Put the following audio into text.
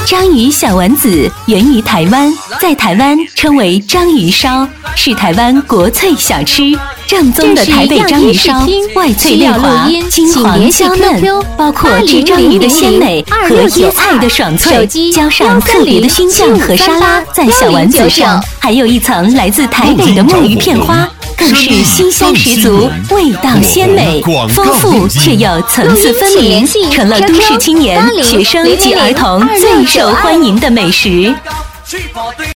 章鱼小丸子源于台湾，在台湾称为章鱼烧，是台湾国粹小吃。正宗的台北章鱼烧，外脆内滑，金黄香嫩，包括炙章鱼的鲜美和椰菜的爽脆，浇上特别的熏酱和沙拉，在小丸子上还有一层来自台北的墨鱼片花，更是鲜香十足，味道鲜美，丰富却又层次分明，成了都市青年、学生及儿童最受欢迎的美食。